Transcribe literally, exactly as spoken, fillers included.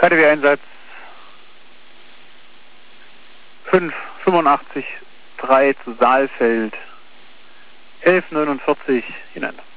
K D W-Einsatz fünf fünfundachtzig drei zu Saalfeld elf neunundvierzig hintereinander.